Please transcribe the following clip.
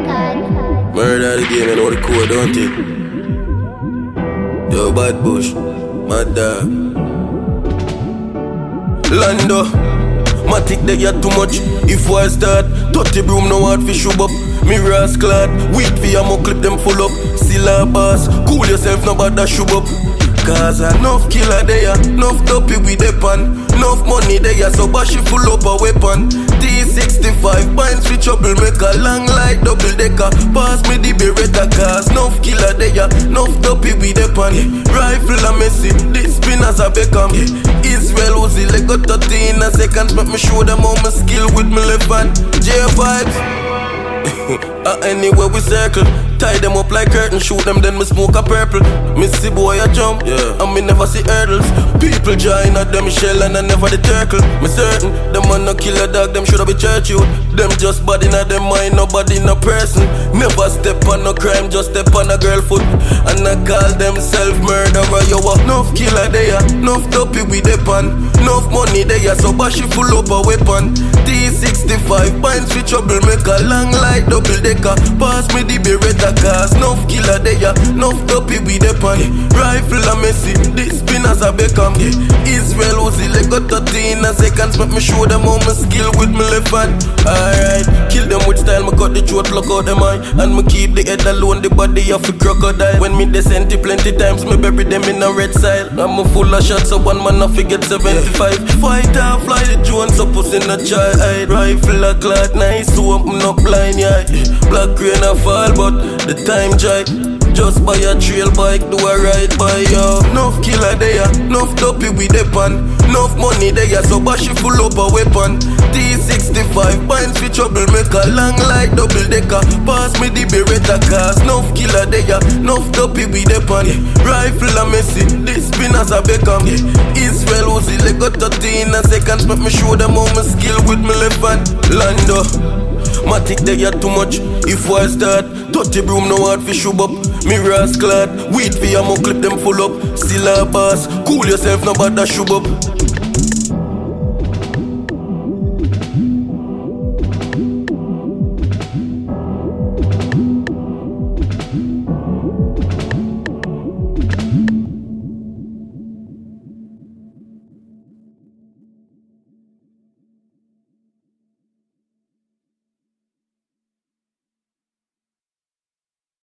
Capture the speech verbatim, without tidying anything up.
Murder the game, you know the code, don't it? Yo, bad bush, mad dog. Lando, matic they got too much. If I start, thirty broom no hard fi shoot up. Mirrors clad, weak fi a mo clip them full up. Still a boss, cool yourself no bad that shoot up. Cause enough killer there, enough dopey with the pan. Enough money there, so bashi full up a weapon. T sixty-five binds with trouble, make a long like double decker. Pass me the Beretta, cause enough killer there, enough dopey with the pan. Rifle a Messi, this spin as a Beckham. Israel Uzi, leg got thirty in a seconds, make me show them all my skill with my left hand. J vibes. uh, anywhere we circle, tie them up like curtain, shoot them, then me smoke a purple. Me see boy a jump, yeah, and me never see hurdles. People join at them shell and I never the turtle. Me certain, them man no kill a dog, them shoulda be church youth. Them just body in them mind, nobody no person. Never step on no crime, just step on a girl foot. And I call them self-murderer, yo. Enough killer there, enough dopey with the pan. Enough money there, so bashi full up a weapon. T sixty-five binds with trouble, make a long like double decker. Pass me the Beretta, cause enough killer there, enough dopey with the pan. Rifle a Messi, this spin as a Beckham. Israel Uzi, leg got thirty in a seconds, make me show them all my skill with my left hand. Alright, kill them with style, me cut the throat, pluck out them eye. And me keep the head alone, the body of a crocodile. When me descend plenty times, me bury them in a red side. I'm a full of shots, so one man I forget seventy-five. Fight and fly the drone, so puss in a child. Rifle a clot, nice, so I'm not blind, yeah. Black rain a fall, but the time dry. Just buy a trail bike, do a ride by yo. Enough killer there, enough dopey with the pan. Enough money there, so bashi full up a weapon. T sixty-five binds with trouble, make a long like double decker. Pass me the Beretta, cause enough killer there, enough dopey with the pan. Rifle a Messi, this spin as a Beckham. Israel Uzi, leg got thirty in a seconds, make me show them all my skill with my left hand. Lando, matic they got too much. If I start, thirty broom no hard fi shoot up. Mirrors clad, weed fi a mo clip them full up. Still a boss, cool yourself no bad that shoot up.